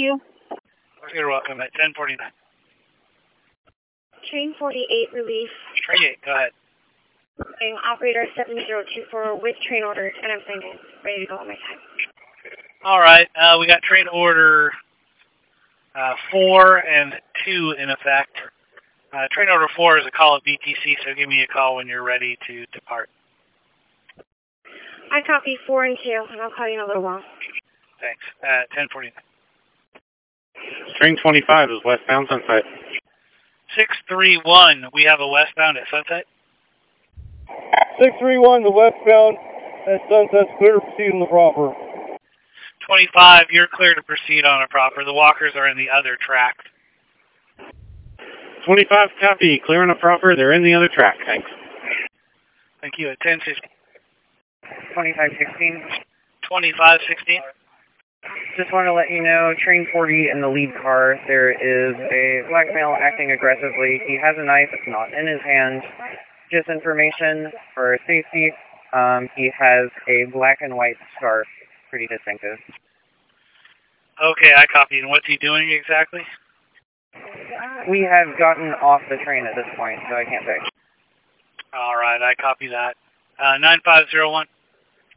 you. You're welcome. At 10:49. Train 48, relief. Train 8, go ahead. Operator 7024 with train order 10 I'm thinking. Ready to go on my time. All right. We got train order 4 and 2 in effect. Train order 4 is a call at BTC, so give me a call when you're ready to depart. I copy 4 and 2, and I'll call you in a little while. Thanks. At 10:49. Train 25 is westbound Sunset. 631, we have a westbound at Sunset. 631, the westbound at Sunset's clear to proceed on the proper. 25, you're clear to proceed on a proper. The walkers are in the other track. 25 copy, clear on a proper, they're in the other track, thanks. Thank you. At 10:50. 2516. 2516. Just want to let you know, train 40 in the lead car, there is a black male acting aggressively. He has a knife, it's not in his hand. Just information for safety, he has a black and white scarf, pretty distinctive. Okay, I copy. And what's he doing exactly? We have gotten off the train at this point, so I can't say. All right, I copy that. 9501.